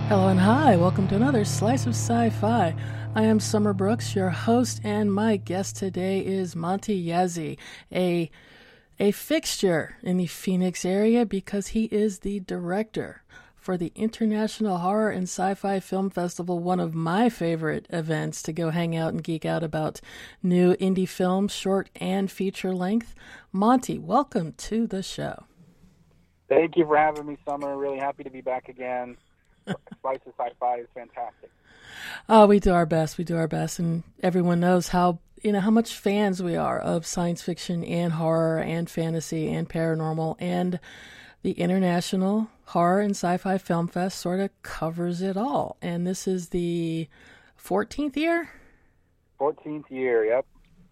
Hello and hi, welcome to another Slice of Sci-Fi. I am Summer Brooks, your host, and my guest today is Monty Yazzie, a fixture in the Phoenix area because he is the director for the International Horror and Sci-Fi Film Festival, one of my favorite events to go hang out and geek out about new indie films, short and feature length. Monty, welcome to the show. Thank you for having me, Summer. Really happy to be back again. Slice of Sci-Fi is fantastic. Oh, we do our best. We do our best, and everyone knows how much fans we are of science fiction and horror and fantasy and paranormal, and the International Horror and Sci-Fi Film Fest sort of covers it all. And this is the 14th year? 14th year, yep.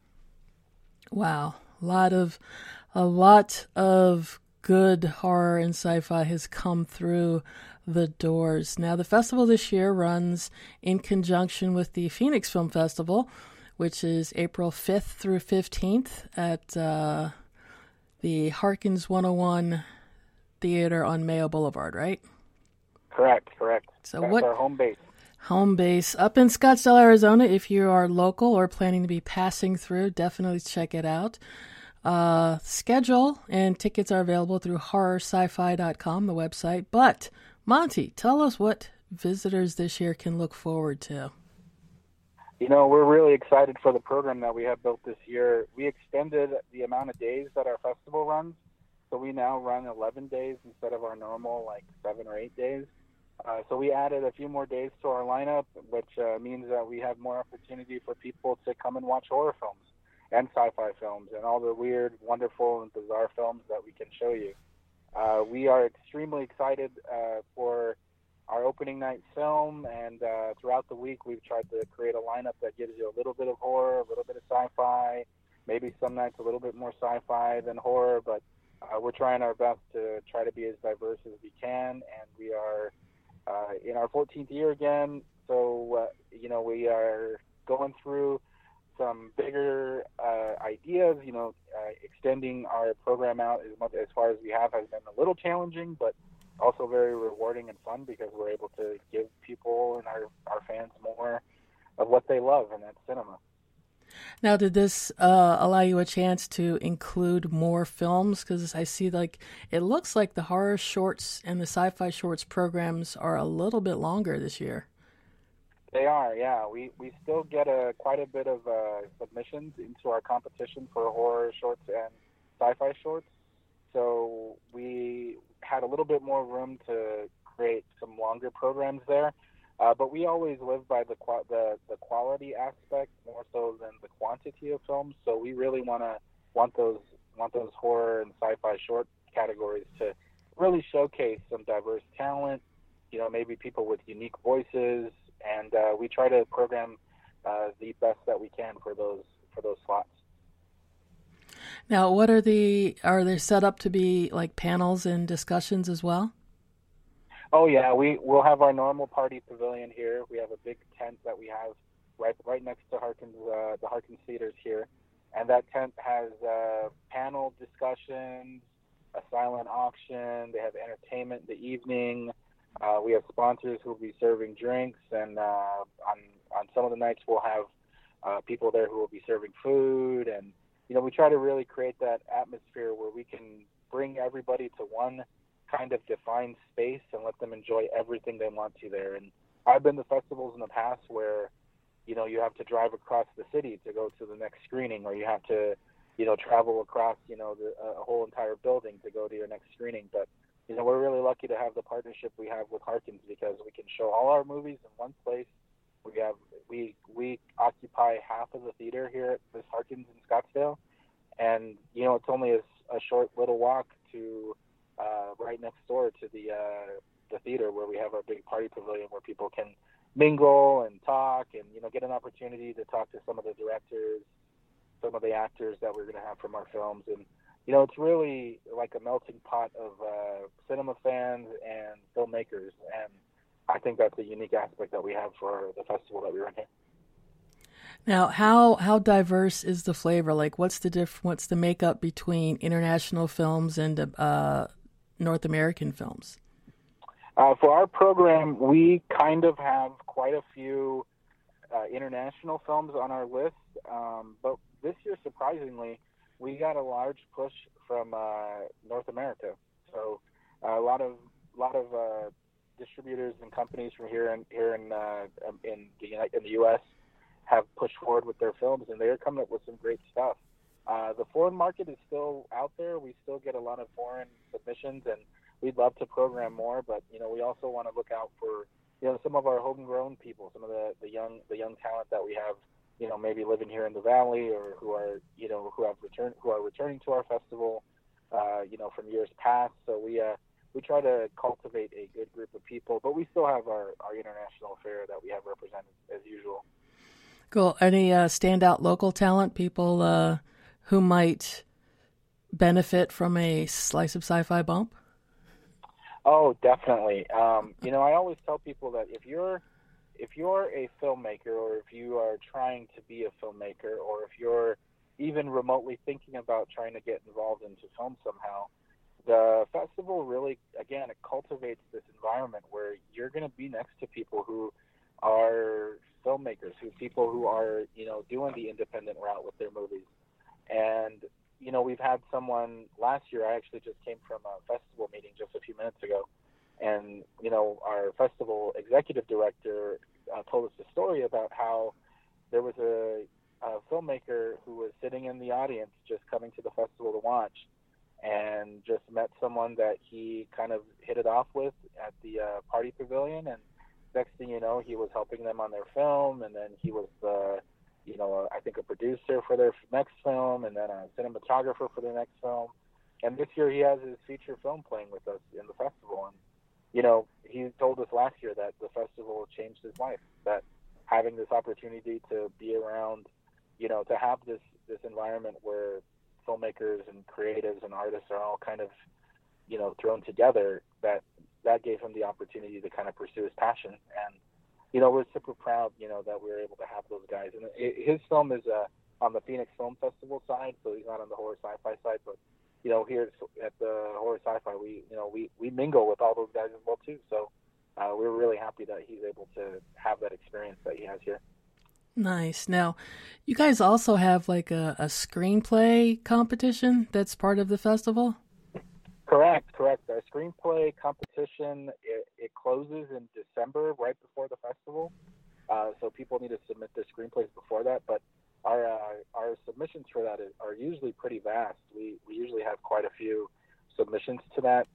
Wow. A lot of good horror and sci-fi has come through the doors. Now, the festival this year runs in conjunction with the Phoenix Film Festival, which is April 5th through 15th at the Harkins 101 Theater on Mayo Boulevard, right? Correct. So that's our home base. Home base up in Scottsdale, Arizona. If you are local or planning to be passing through, definitely check it out. Schedule and tickets are available through horrorsci-fi.com, the website. But, Monty, tell us what visitors this year can look forward to. You know, we're really excited for the program that we have built this year. We extended the amount of days that our festival runs, so we now run 11 days instead of our normal, 7 or 8 days. So we added a few more days to our lineup, which means that we have more opportunity for people to come and watch horror films and sci-fi films and all the weird, wonderful, and bizarre films that we can show you. We are extremely excited for our opening night film, and throughout the week we've tried to create a lineup that gives you a little bit of horror, a little bit of sci-fi, maybe some nights a little bit more sci-fi than horror, but we're trying our best to try to be as diverse as we can, and we are in our 14th year again, so we are going through some bigger ideas. Extending our program out as far as we have has been a little challenging, but also very rewarding and fun because we're able to give people and our fans more of what they love, and that's cinema. Now, did this allow you a chance to include more films? Because I see, it looks like the horror shorts and the sci-fi shorts programs are a little bit longer this year. They are, yeah. We still get quite a bit of submissions into our competition for horror shorts and sci-fi shorts. So we had a little bit more room to create some longer programs there. But we always live by the quality aspect more so than the quantity of films. So we really want those horror and sci-fi short categories to really showcase some diverse talent. Maybe people with unique voices. And we try to program the best that we can for those slots. Now, are they set up to be like panels and discussions as well? Oh yeah, we'll have our normal party pavilion here. We have a big tent that we have right next to Harkins, the Harkins Theaters here, and that tent has panel discussions, a silent auction. They have entertainment in the evening. We have sponsors who will be serving drinks, and on some of the nights we'll have people there who will be serving food. And we try to really create that atmosphere where we can bring everybody to one kind of defined space and let them enjoy everything they want to there. And I've been to festivals in the past where you have to drive across the city to go to the next screening, or you have to travel across a whole entire building to go to your next screening. But we're really lucky to have the partnership we have with Harkins because we can show all our movies in one place. We occupy half of the theater here at this Harkins in Scottsdale, and it's only a short little walk to right next door to the theater where we have our big party pavilion where people can mingle and talk and get an opportunity to talk to some of the directors, some of the actors that we're going to have from our films. And it's really like a melting pot of cinema fans and filmmakers, and I think that's a unique aspect that we have for the festival that we run here. Now, how diverse is the flavor? What's the makeup between international films and North American films? For our program, we kind of have quite a few international films on our list, but this year, surprisingly, we got a large push from North America. So a lot of distributors and companies from here in the U.S. have pushed forward with their films, and they're coming up with some great stuff. The foreign market is still out there. We still get a lot of foreign submissions, and we'd love to program more. But we also want to look out for some of our homegrown people, some of the young talent that we have, maybe living here in the Valley, or who are returning to our festival, from years past. So we try to cultivate a good group of people, but we still have our international affair that we have represented as usual. Cool. Any standout local talent, people who might benefit from a Slice of Sci-Fi bump? Oh, definitely. I always tell people that if you're a filmmaker, or if you are trying to be a filmmaker, or if you're even remotely thinking about trying to get involved into film somehow, the festival really, again, it cultivates this environment where you're going to be next to people who are filmmakers, people who are, doing the independent route with their movies. And, we've had someone last year, I actually just came from a festival meeting just a few minutes ago, and, our festival executive director told us a story about how there was a filmmaker who was sitting in the audience just coming to the festival to watch, and just met someone that he kind of hit it off with at the party pavilion, and next thing you know, he was helping them on their film, and then he was I think a producer for their next film, and then a cinematographer for their next film. And this year he has his feature film playing with us in the festival. And he told us last year that the festival changed his life, that having this opportunity to be around, to have this environment where filmmakers and creatives and artists are all kind of, thrown together, that gave him the opportunity to kind of pursue his passion. And, we're super proud, that we were able to have those guys. And his film is on the Phoenix Film Festival side, so he's not on the horror sci-fi side. But, here at the horror sci-fi, we mingle with all those guys as well, too. So we're really happy that he's able to have that experience that he has here. Nice. Now, you guys also have like a screenplay competition that's part of the festival? Correct. Our screenplay competition, it closes in December, right before the festival. So people need to submit their screenplays before that. But our submissions for that are usually pretty vast. We usually have quite a few submissions to that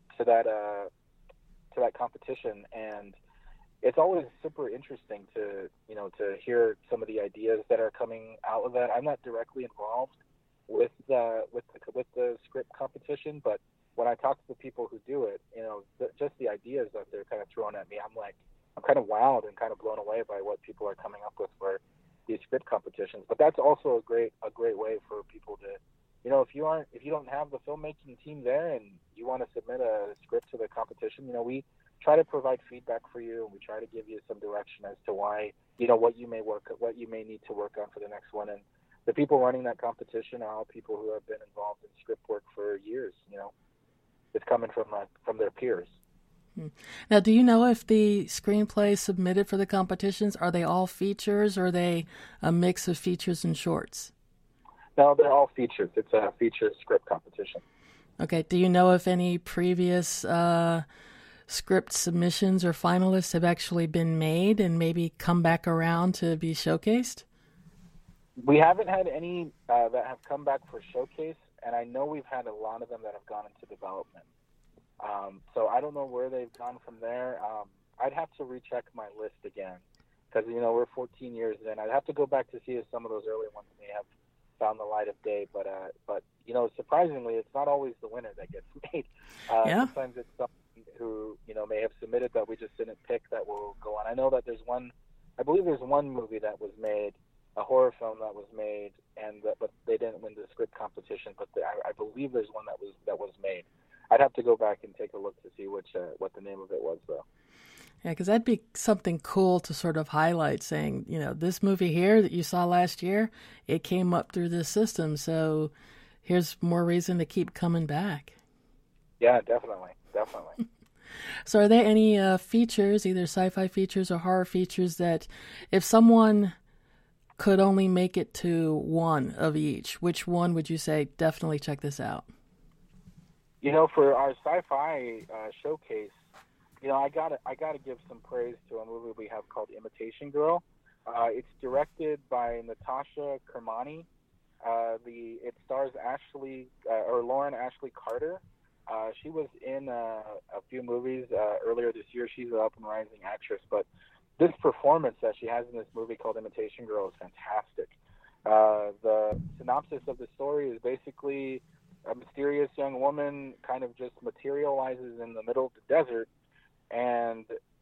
competition, and it's always super interesting to hear some of the ideas that are coming out of that. I'm not directly involved with the script competition, but when I talk to the people who do it, just the ideas that they're kind of throwing at me, I'm kind of wowed and kind of blown away by what people are coming up with for these script competitions. But that's also a great way for people to, if you don't have the filmmaking team there and you want to submit a script to the competition, we try to provide feedback for you, and we try to give you some direction as to why, what you may need to work on for the next one. And the people running that competition are all people who have been involved in script work for years. It's coming from their peers. Now, do you know if the screenplays submitted for the competitions, are they all features, or are they a mix of features and shorts? No, they're all features. It's a feature script competition. Okay. Do you know if any previous script submissions or finalists have actually been made and maybe come back around to be showcased? We haven't had any that have come back for showcase, and I know we've had a lot of them that have gone into development. So I don't know where they've gone from there. I'd have to recheck my list again, because we're 14 years in. I'd have to go back to see if some of those early ones may have found the light of day. But surprisingly, it's not always the winner that gets made. Sometimes it's someone who may have submitted that we just didn't pick that will go on. I know that I believe there's one movie that was made, a horror film that was made, but they didn't win the script competition. But I believe there's one that was made. I'd have to go back and take a look to see what the name of it was, though. Yeah, because that'd be something cool to sort of highlight, saying, this movie here that you saw last year, it came up through this system, so here's more reason to keep coming back. Yeah, definitely. So are there any features, either sci-fi features or horror features, that if someone could only make it to one of each, which one would you say definitely check this out? For our sci-fi showcase, I gotta give some praise to a movie we have called Imitation Girl. It's directed by Natasha Kermani. It stars Lauren Ashley Carter. She was in a few movies earlier this year. She's an up and rising actress, but this performance that she has in this movie called Imitation Girl is fantastic. The synopsis of the story is basically a mysterious young woman kind of just materializes in the middle of the desert, and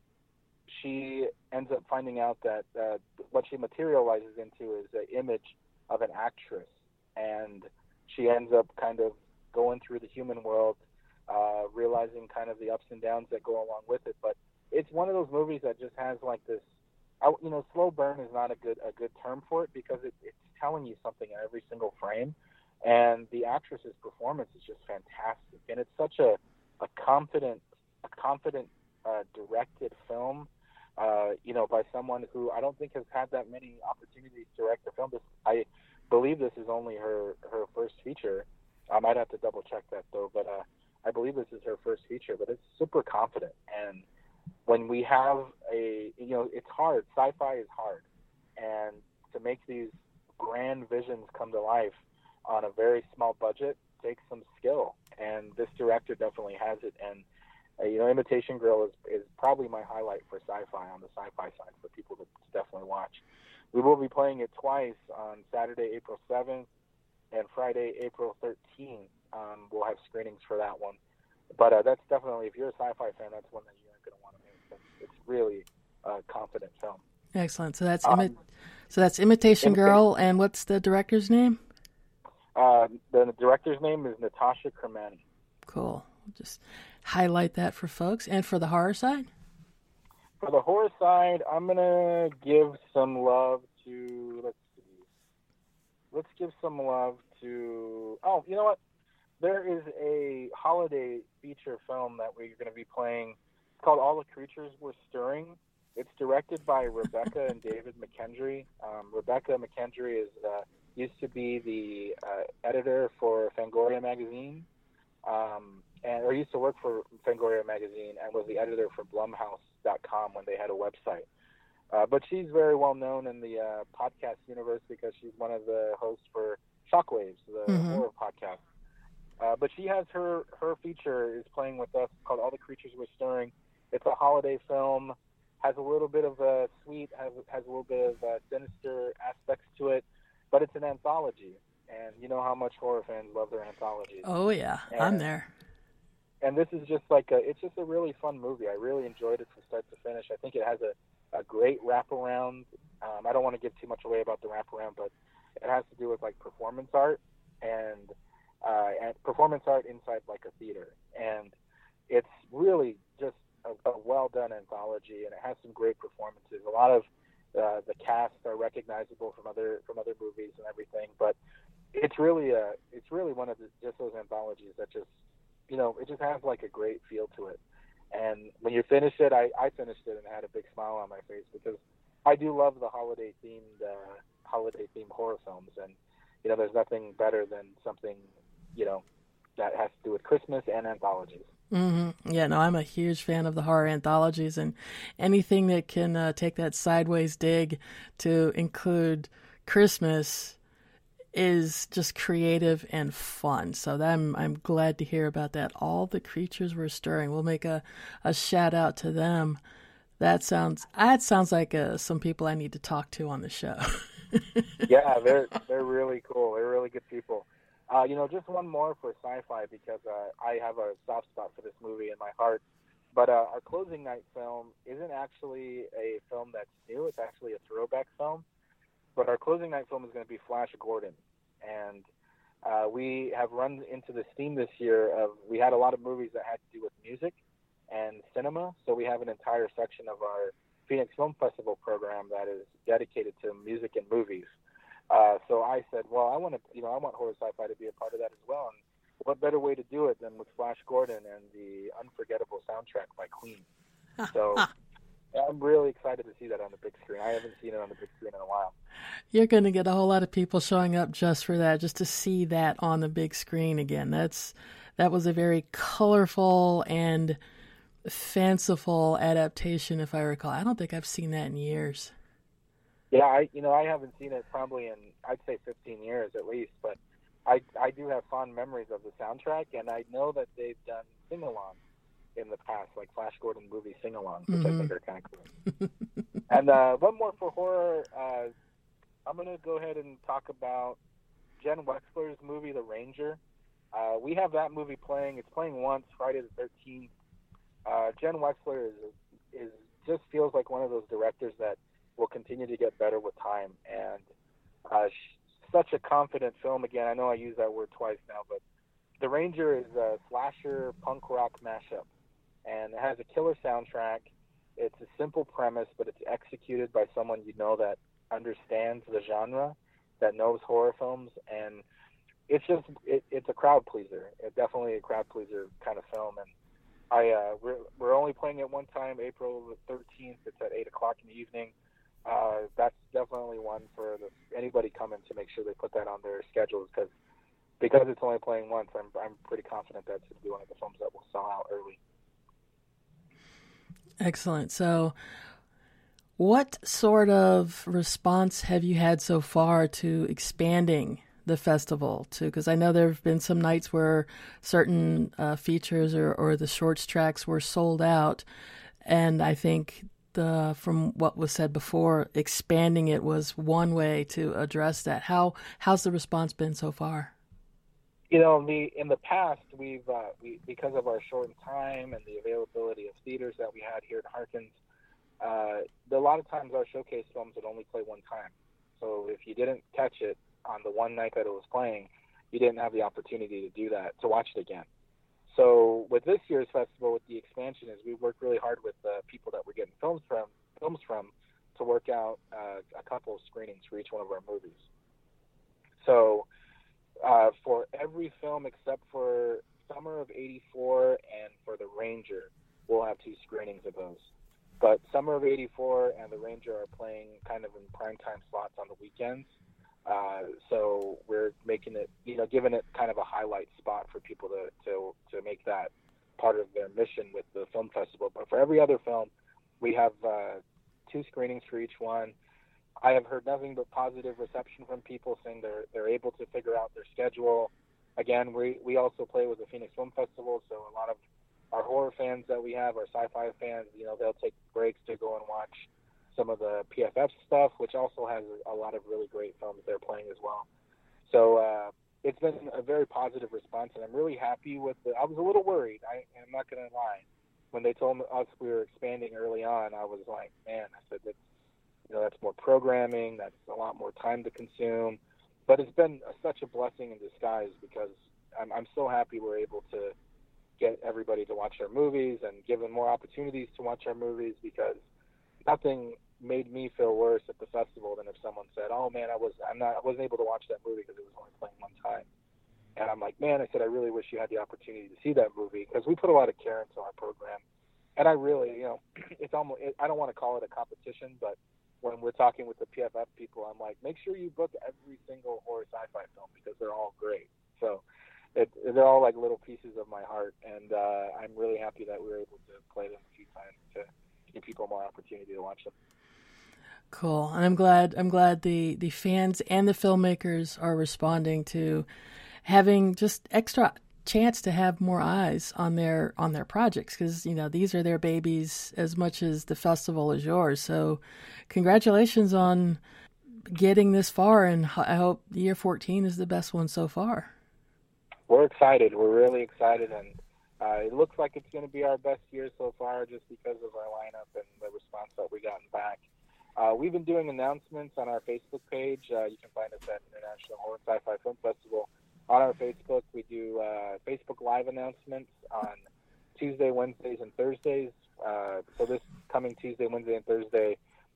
she ends up finding out that what she materializes into is an image of an actress, and she ends up kind of going through the human world, realizing kind of the ups and downs that go along with it. But it's one of those movies that just has like this, slow burn is not a good term for it, because it's telling you something in every single frame, and the actress's performance is just fantastic, and it's such a confident directed film, by someone who I don't think has had that many opportunities to direct a film. I believe this is only her first feature. I might have to double check that though, but I believe this is her first feature. But it's super confident, and when we have it's hard. Sci-fi is hard, and to make these grand visions come to life on a very small budget takes some skill, and this director definitely has it. And Imitation Girl is probably my highlight for sci-fi on the sci-fi side for people to definitely watch. We will be playing it twice on Saturday, April 7th, and Friday, April 13th. We'll have screenings for that one. But that's definitely, if you're a sci-fi fan, that's one that you aren't going to want to miss. It's really a confident film. Excellent. So that's Imitation Girl, and what's the director's name? The director's name is Natasha Kermani. Cool. We'll just highlight that for folks. And for the horror side? For the horror side, I'm going to give some love to, let's give some love to, you know what? There is a holiday feature film that we're going to be playing. It's called All the Creatures Were Stirring. It's directed by Rebecca and David McKendry. Rebecca McKendry used to be the editor for Fangoria magazine, or used to work for Fangoria magazine, and was the editor for Blumhouse.com when they had a website. But she's very well known in the podcast universe because she's one of the hosts for Shockwaves, the horror podcast. But she has her feature is playing with us called All the Creatures Were Stirring. It's a holiday film, has a little bit of a sweet, has a little bit of sinister aspects to it, but it's an anthology. And you know how much horror fans love their anthologies. Oh yeah, I'm there. And this is just it's just a really fun movie. I really enjoyed it from start to finish. I think it has a great wraparound. I don't want to give too much away about the wraparound, but it has to do with performance art and performance art inside a theater. And it's really just a well done anthology, and it has some great performances. A lot of the cast are recognizable from other movies and everything, but it's really one of just those anthologies that just it just has a great feel to it. And when you finish it, I finished it and had a big smile on my face because I do love the holiday themed horror films, and there's nothing better than something that has to do with Christmas and anthologies. Mm-hmm. Yeah, no, I'm a huge fan of the horror anthologies, and anything that can take that sideways dig to include Christmas is just creative and fun. So I'm glad to hear about that. All the Creatures Were Stirring. We'll make a shout out to them. That sounds like some people I need to talk to on the show. Yeah, they're really cool. They're really good people. Just one more for sci-fi because I have a soft spot for this movie in my heart. But our closing night film isn't actually a film that's new. It's actually a throwback film. But our closing night film is going to be Flash Gordon. And we have run into this theme this year of we had a lot of movies that had to do with music and cinema. So we have an entire section of our Phoenix Film Festival program that is dedicated to music and movies. So I said, well, I want horror sci-fi to be a part of that as well. And what better way to do it than with Flash Gordon and the unforgettable soundtrack by Queen? So I'm really excited to see that on the big screen. I haven't seen it on the big screen in a while. You're going to get a whole lot of people showing up just for that, just to see that on the big screen again. That was a very colorful and fanciful adaptation, if I recall. I don't think I've seen that in years. Yeah, I haven't seen it probably in, I'd say 15 years at least, but I do have fond memories of the soundtrack, and I know that they've done sing-alongs in the past, like Flash Gordon movie sing-alongs, which I think are kind of cool. And one more for horror, I'm going to go ahead and talk about Jen Wexler's movie, The Ranger. We have that movie playing. It's playing once, Friday the 13th. Jen Wexler is just feels like one of those directors that will continue to get better with time. And such a confident film. Again, I know I use that word twice now, but The Ranger is a slasher punk rock mashup. And it has a killer soundtrack. It's a simple premise, but it's executed by someone you know that understands the genre, that knows horror films, and it's a crowd pleaser. It's definitely a crowd pleaser kind of film. And we're only playing it one time, April the 13th. It's at 8:00 in the evening. That's definitely one for anybody coming to make sure they put that on their schedules, because it's only playing once. I'm pretty confident that's going to be one of the films that will sell out early. Excellent. So what sort of response have you had so far to expanding the festival to? Because I know there have been some nights where certain features or the shorts tracks were sold out, and I think from what was said before, expanding it was one way to address that. How's the response been so far? In the past, we because of our shortened time and the availability of theaters that we had here at Harkins, a lot of times our showcase films would only play one time. So if you didn't catch it on the one night that it was playing, you didn't have the opportunity to do that, to watch it again. So with this year's festival, with the expansion, is we worked really hard with the people that we're getting films from to work out a couple of screenings for each one of our movies. So for every film except for Summer of '84 and for The Ranger, we'll have 2 screenings of those. But Summer of '84 and The Ranger are playing kind of in primetime slots on the weekends. So we're making it, giving it kind of a highlight spot for people to make that part of their mission with the film festival. But for every other film, we have 2 screenings for each one. I have heard nothing but positive reception from people saying they're able to figure out their schedule. Again, we also play with the Phoenix Film Festival, so a lot of our horror fans that we have, our sci-fi fans, they'll take breaks to go and watch some of the PFF stuff, which also has a lot of really great films they're playing as well. So it's been a very positive response, and I'm really happy with it. I was a little worried, I'm not going to lie. When they told us we were expanding early on, I was like, man, I said, that's more programming, that's a lot more time to consume. But it's been such a blessing in disguise, because I'm so happy we're able to get everybody to watch our movies and give them more opportunities to watch our movies, because nothing made me feel worse at the festival than if someone said, oh man, I wasn't able to watch that movie because it was only playing one time. And I'm like, man, I said, I really wish you had the opportunity to see that movie, because we put a lot of care into our program. And I really, it's almost, I don't want to call it a competition, but when we're talking with the PFF people, I'm like, make sure you book every single horror sci-fi film, because they're all great. So they're all like little pieces of my heart, and I'm really happy that we were able to play them a few times to give people more opportunity to watch them. Cool. And I'm glad the fans and the filmmakers are responding to having just extra chance to have more eyes on their projects, because these are their babies as much as the festival is yours. So congratulations on getting this far, and I hope year 14 is the best one so far. We're excited. We're really excited, and it looks like it's going to be our best year so far, just because of our lineup and the response that we gotten back. We've been doing announcements on our Facebook page. You can find us at International Horror Sci-Fi Film Festival. On our Facebook, we do Facebook Live announcements on Tuesday, Wednesdays, and Thursdays. So this coming Tuesday, Wednesday, and Thursday,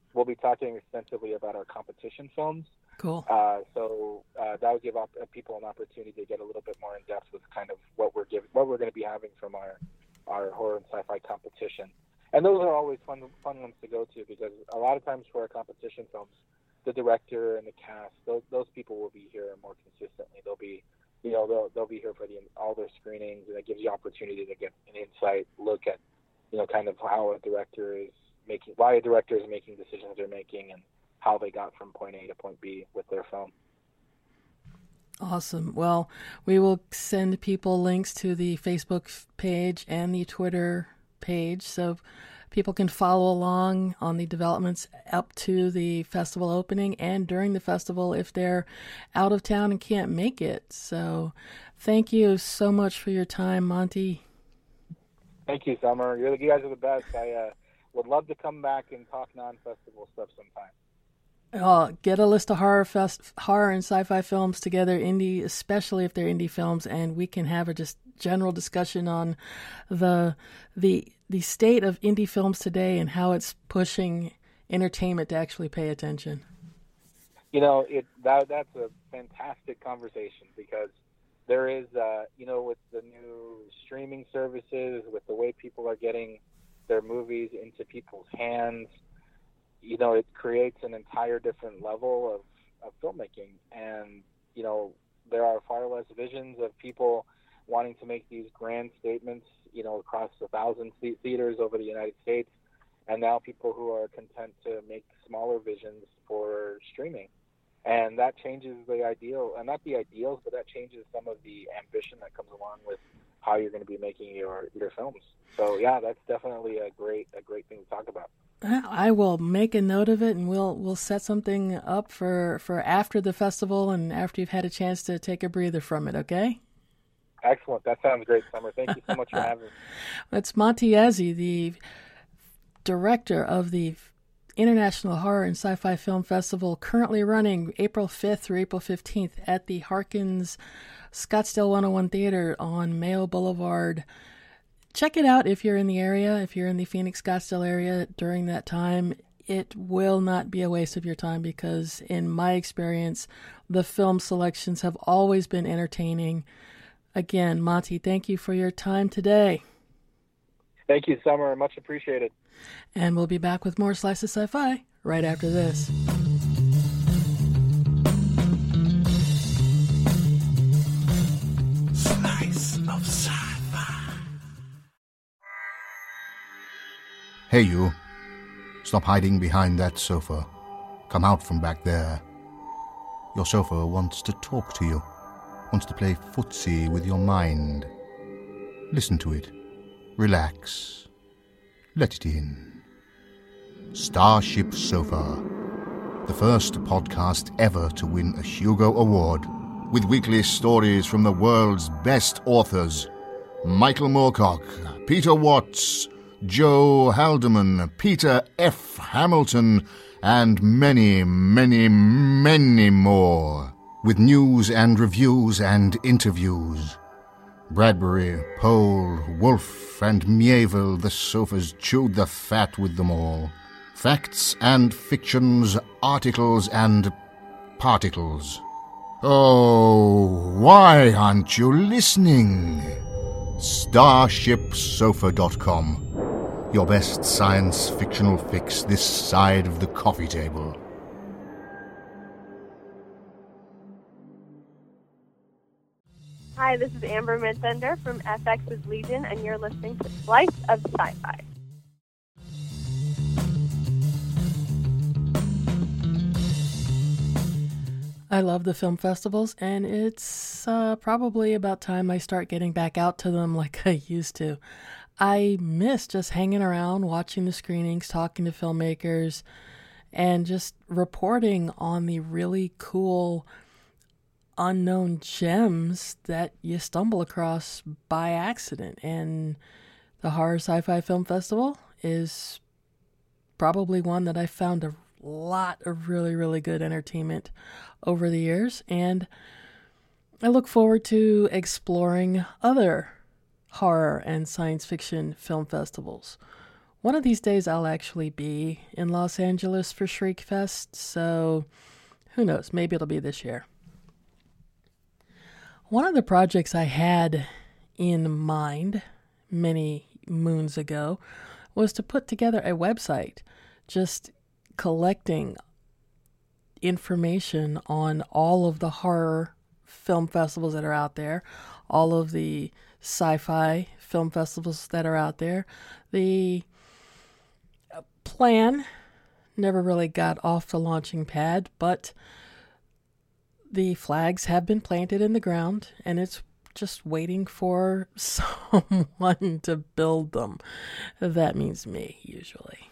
we'll be talking extensively about our competition films. Cool. So that will give people an opportunity to get a little bit more in depth with kind of what we're going to be having from our horror and sci-fi competition. And those are always fun ones to go to, because a lot of times for our competition films, the director and the cast, those people will be here more consistently. They'll be here for all their screenings, and it gives you opportunity to get an insight look at, kind of how why a director is making decisions they're making, and how they got from point A to point B with their film. Awesome. Well, we will send people links to the Facebook page and the Twitter page so people can follow along on the developments up to the festival opening and during the festival if they're out of town and can't make it. So thank you so much for your time, Monty. Thank you, Summer. You guys are the best. I would love to come back and talk non-festival stuff sometime. Get a list of horror and sci-fi films together, indie, especially if they're indie films, and we can have a just general discussion on the state of indie films today and how it's pushing entertainment to actually pay attention. That's a fantastic conversation, because there is, with the new streaming services, with the way people are getting their movies into people's hands, it creates an entire different level of filmmaking. And, there are far less visions of people wanting to make these grand statements, across 1,000 theaters over the United States. And now people who are content to make smaller visions for streaming. And that changes the ideal, and not the ideals, but that changes some of the ambition that comes along with how you're going to be making your films. So yeah, that's definitely a great thing to talk about. I will make a note of it, and we'll set something up for after the festival and after you've had a chance to take a breather from it, okay? Excellent. That sounds great, Summer. Thank you so much for having me. It's Monty Yazzie, the director of the International Horror and Sci-Fi Film Festival, currently running April 5th through April 15th at the Harkins Scottsdale 101 Theater on Mayo Boulevard. Check it out if you're in the area, if you're in the Phoenix, Scottsdale area during that time. It will not be a waste of your time, because in my experience, the film selections have always been entertaining. Again, Monty, thank you for your time today. Thank you, Summer. Much appreciated. And we'll be back with more Slice of Sci-Fi right after this. Slice of Sci-Fi. Hey, you. Stop hiding behind that sofa. Come out from back there. Your sofa wants to talk to you. Wants to play footsie with your mind. Listen to it. Relax. Let it in. Starship Sofa. The first podcast ever to win a Hugo Award. With weekly stories from the world's best authors. Michael Moorcock, Peter Watts, Joe Haldeman, Peter F. Hamilton, and many, many, many more. With news and reviews and interviews. Bradbury, Pohl, Wolfe, and Mieville, the sofas chewed the fat with them all. Facts and fictions, articles and particles. Oh, why aren't you listening? StarshipSofa.com. Your best science fictional fix this side of the coffee table. Hi, this is Amber Midthunder from FX's Legion, and you're listening to Slice of Sci-Fi. I love the film festivals, and it's probably about time I start getting back out to them like I used to. I miss just hanging around, watching the screenings, talking to filmmakers, and just reporting on the really cool unknown gems that you stumble across by accident. And the Horror Sci-Fi Film Festival is probably one that I found a lot of really, really good entertainment over the years, and I look forward to exploring other horror and science fiction film festivals. One of these days I'll actually be in Los Angeles for Shriek Fest, so who knows, maybe it'll be this year. One of the projects I had in mind many moons ago was to put together a website just collecting information on all of the horror film festivals that are out there, all of the sci-fi film festivals that are out there. The plan never really got off the launching pad, but the flags have been planted in the ground, and it's just waiting for someone to build them. That means me, usually.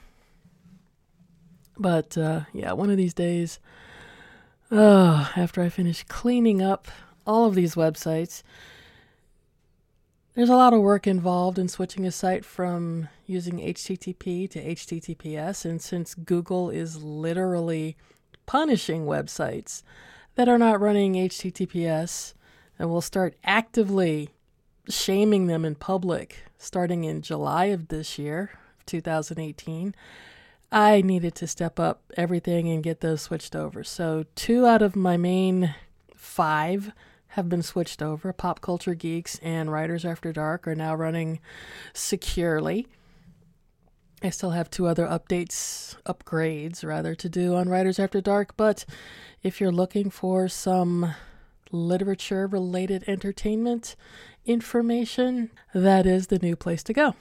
But, yeah, one of these days, after I finish cleaning up all of these websites, there's a lot of work involved in switching a site from using HTTP to HTTPS, and since Google is literally punishing websites that are not running HTTPS, and will start actively shaming them in public starting in July of this year, 2018, I needed to step up everything and get those switched over. So 2 out of my main 5 have been switched over. Pop Culture Geeks and Writers After Dark are now running securely. I still have 2 other upgrades to do on Writers After Dark, but if you're looking for some literature-related entertainment information, that is the new place to go.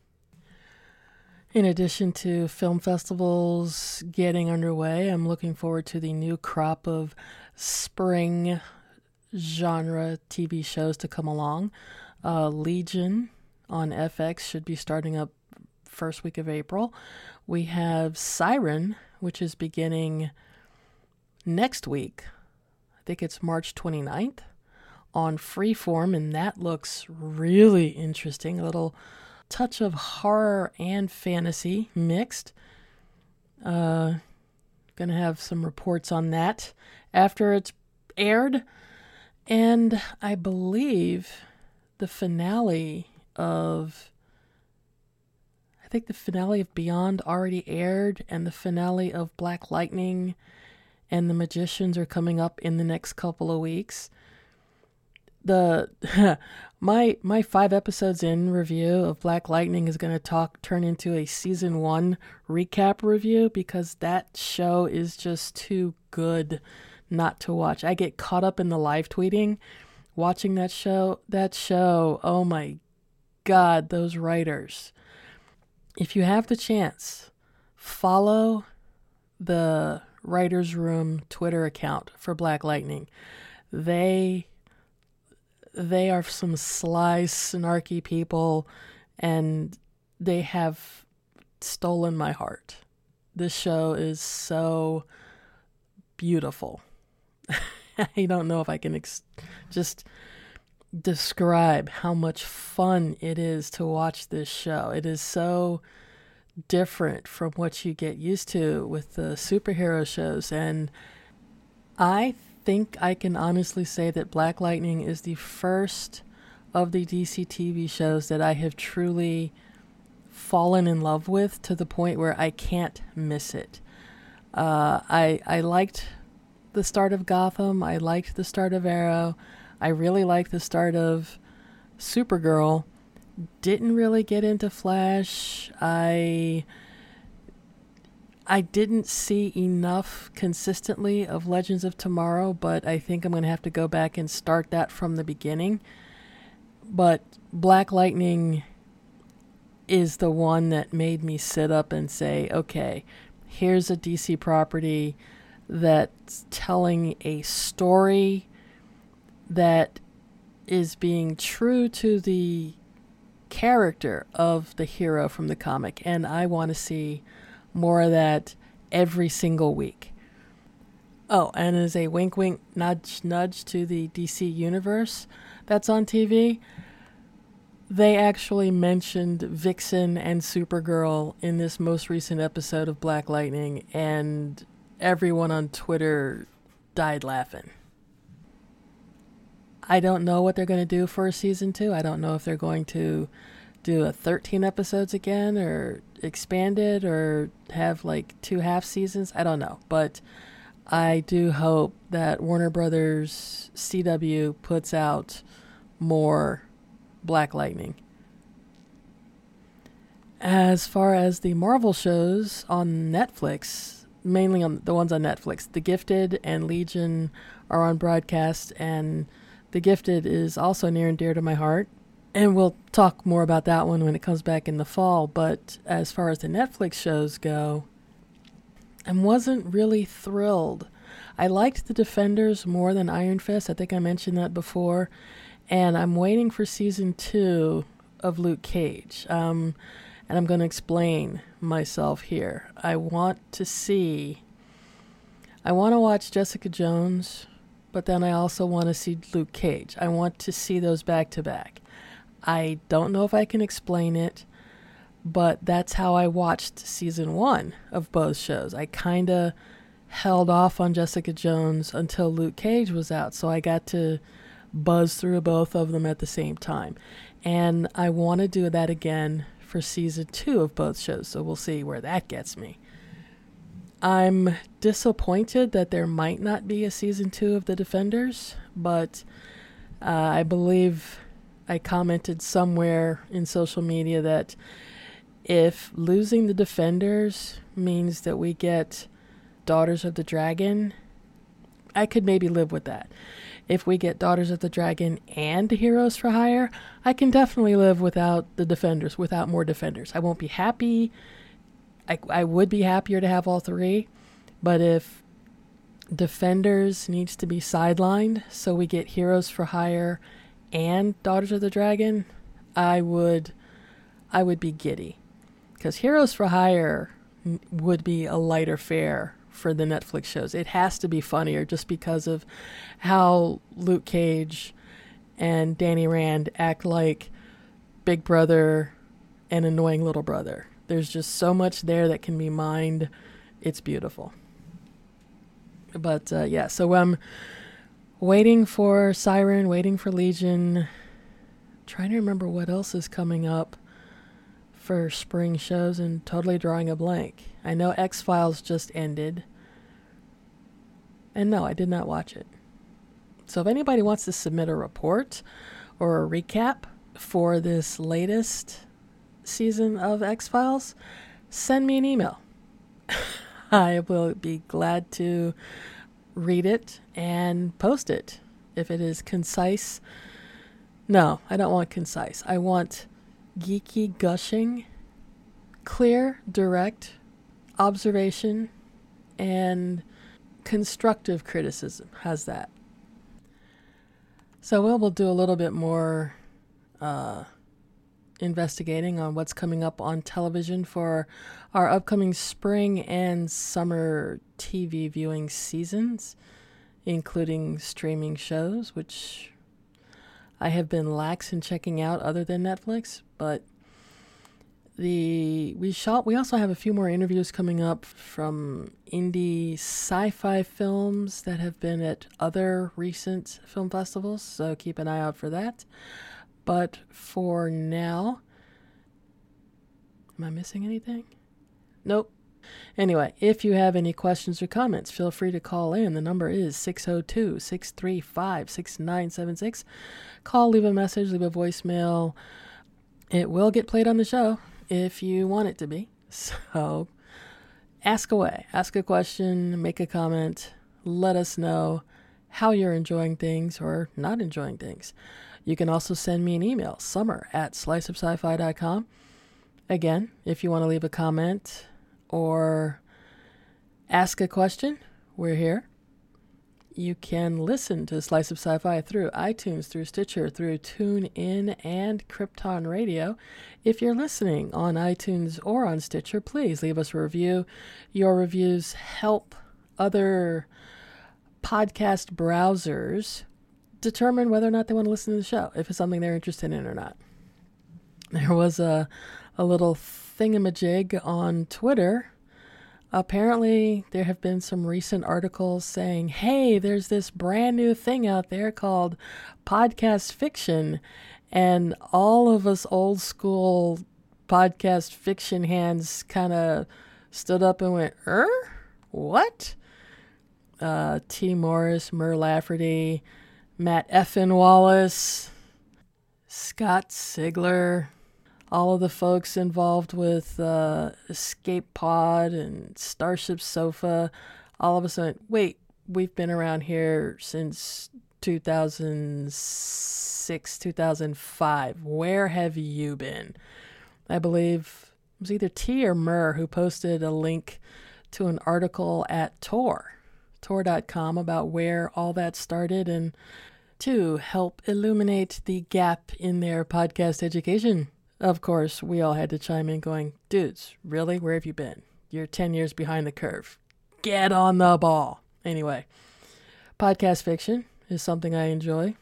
In addition to film festivals getting underway, I'm looking forward to the new crop of spring genre TV shows to come along. Legion on FX should be starting up first week of April. We have Siren, which is beginning next week. I think it's March 29th on Freeform, and that looks really interesting. A little touch of horror and fantasy mixed. Gonna have some reports on that after it's aired. And I believe the finale of Beyond already aired, and the finale of Black Lightning and The Magicians are coming up in the next couple of weeks. My 5 episodes in review of Black Lightning is going to turn into a season 1 recap review, because that show is just too good not to watch. I get caught up in the live tweeting watching that show. Oh my God, those writers. If you have the chance, follow the Writers Room Twitter account for Black Lightning. They are some sly, snarky people, and they have stolen my heart. This show is so beautiful. I don't know if I can just describe how much fun it is to watch this show. It is so different from what you get used to with the superhero shows, and I think I can honestly say that Black Lightning is the first of the DC TV shows that I have truly fallen in love with, to the point where I can't miss it. I liked the start of Gotham. I liked the start of Arrow. I really liked the start of Supergirl. Didn't really get into Flash. I didn't see enough consistently of Legends of Tomorrow, but I think I'm going to have to go back and start that from the beginning. But Black Lightning is the one that made me sit up and say, okay, here's a DC property that's telling a story that is being true to the character of the hero from the comic, and I want to see more of that every single week. Oh, and as a wink wink nudge nudge to the DC universe that's on TV, they actually mentioned Vixen and Supergirl in this most recent episode of Black Lightning, and everyone on Twitter died laughing. I don't know what they're going to do for season 2. I don't know if they're going to do 13 episodes again, or expand it, or have like 2 half seasons. I don't know. But I do hope that Warner Brothers CW puts out more Black Lightning. As far as the Marvel shows on Netflix, mainly on the ones on Netflix, The Gifted and Legion are on broadcast, and The Gifted is also near and dear to my heart. And we'll talk more about that one when it comes back in the fall. But as far as the Netflix shows go, I wasn't really thrilled. I liked The Defenders more than Iron Fist. I think I mentioned that before. And I'm waiting for season 2 of Luke Cage. And I'm going to explain myself here. I want to watch Jessica Jones, but then I also want to see Luke Cage. I want to see those back to back. I don't know if I can explain it, but that's how I watched season 1 of both shows. I kind of held off on Jessica Jones until Luke Cage was out, so I got to buzz through both of them at the same time. And I want to do that again for season 2 of both shows, so we'll see where that gets me. I'm disappointed that there might not be a season 2 of The Defenders, but I believe I commented somewhere in social media that if losing The Defenders means that we get Daughters of the Dragon, I could maybe live with that. If we get Daughters of the Dragon and Heroes for Hire, I can definitely live without the Defenders, without more Defenders. I won't be happy. I would be happier to have all 3, but if Defenders needs to be sidelined so we get Heroes for Hire and Daughters of the Dragon, I would be giddy, because Heroes for Hire would be a lighter fare for the Netflix shows. It has to be funnier just because of how Luke Cage and Danny Rand act like big brother and annoying little brother. There's just so much there that can be mined. It's beautiful. But yeah, so I'm waiting for Siren, waiting for Legion. Trying to remember what else is coming up for spring shows and totally drawing a blank. I know X-Files just ended. And no, I did not watch it. So if anybody wants to submit a report or a recap for this latest season of X-Files, send me an email. I will be glad to read it and post it. If it is concise. No, I don't want concise. I want geeky gushing, clear, direct observation, and constructive criticism. How's that? So we'll do a little bit more investigating on what's coming up on television for our upcoming spring and summer TV viewing seasons, including streaming shows, which I have been lax in checking out other than Netflix, but we also have a few more interviews coming up from indie sci-fi films that have been at other recent film festivals, so keep an eye out for that. But for now, am I missing anything? Nope. Anyway, if you have any questions or comments, feel free to call in. The number is 602-635-6976. Call, leave a message, leave a voicemail. It will get played on the show if you want it to be. So ask away. Ask a question, make a comment, let us know how you're enjoying things or not enjoying things. You can also send me an email, summer@sliceofsci-fi.com. Again, if you want to leave a comment or ask a question, we're here. You can listen to Slice of Sci-Fi through iTunes, through Stitcher, through TuneIn, and Krypton Radio. If you're listening on iTunes or on Stitcher, please leave us a review. Your reviews help other podcast browsers determine whether or not they want to listen to the show, if it's something they're interested in or not. There was a little thingamajig on Twitter. Apparently, there have been some recent articles saying, hey, there's this brand new thing out there called podcast fiction, And all of us old school podcast fiction hands kind of stood up and went, what? T. Morris, Mur Lafferty, Matt Effin Wallace, Scott Sigler, all of the folks involved with Escape Pod and Starship Sofa, all of a sudden, wait, we've been around here since 2006, 2005. Where have you been? I believe it was either T or Mur who posted a link to an article at Tor.com about where all that started, and to help illuminate the gap in their podcast education. Of course, we all had to chime in going, dudes, really? Where have you been? You're 10 years behind the curve. Get on the ball. Anyway, podcast fiction is something I enjoy,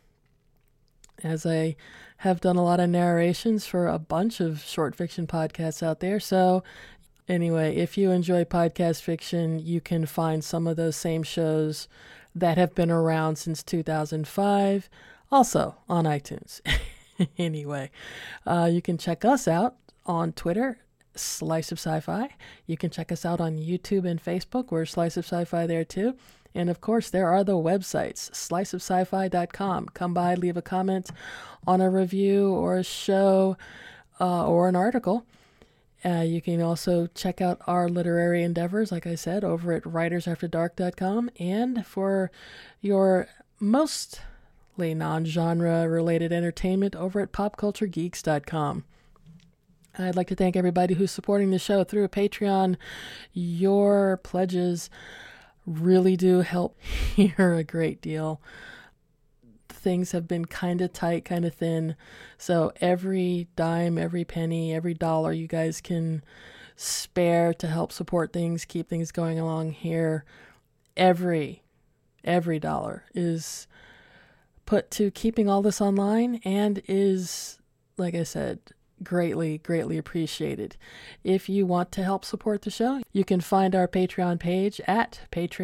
as I have done a lot of narrations for a bunch of short fiction podcasts out there. So anyway, if you enjoy podcast fiction, you can find some of those same shows that have been around since 2005, also on iTunes. Anyway, you can check us out on Twitter, Slice of Sci-Fi. You can check us out on YouTube and Facebook. We're Slice of Sci-Fi there too. And of course, there are the websites, sliceofsci-fi.com. Come by, leave a comment on a review or a show or an article. You can also check out our literary endeavors, like I said, over at writersafterdark.com. And for your mostly non-genre related entertainment, over at popculturegeeks.com. I'd like to thank everybody who's supporting the show through Patreon. Your pledges really do help here a great deal. Things have been kind of tight, kind of thin. So every dime, every penny, every dollar you guys can spare to help support things, keep things going along here, every dollar is put to keeping all this online and is, like I said, greatly, greatly appreciated. If you want to help support the show, you can find our Patreon page at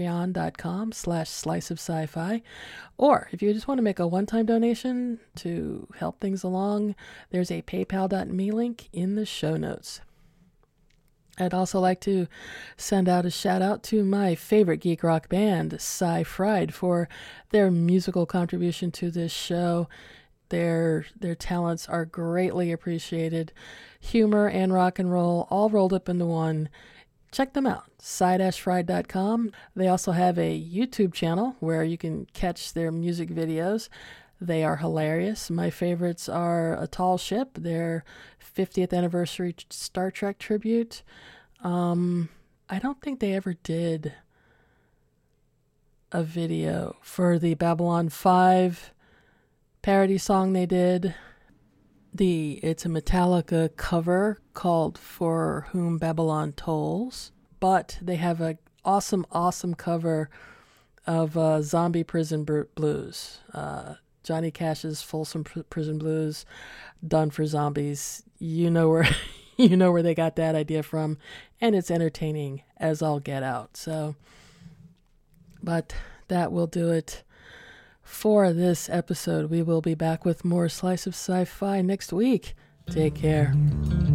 patreon.com/sliceofsci-fi. Or if you just want to make a one-time donation to help things along, there's a paypal.me link in the show notes. I'd also like to send out a shout out to my favorite geek rock band, Sci-Fried, for their musical contribution to this show. Their talents are greatly appreciated. Humor and rock and roll all rolled up into one. Check them out, sci-fried.com. They also have a YouTube channel where you can catch their music videos. They are hilarious. My favorites are A Tall Ship, their 50th anniversary Star Trek tribute. I don't think they ever did a video for the Babylon 5 parody song they did. It's a Metallica cover called For Whom Babylon Tolls, but they have an awesome cover of Zombie Prison Blues. Johnny Cash's Folsom Prison Blues, done for zombies. You know where they got that idea from, and it's entertaining as all get out. So, but that will do it for this episode. We will be back with more Slice of Sci-Fi next week. Take care.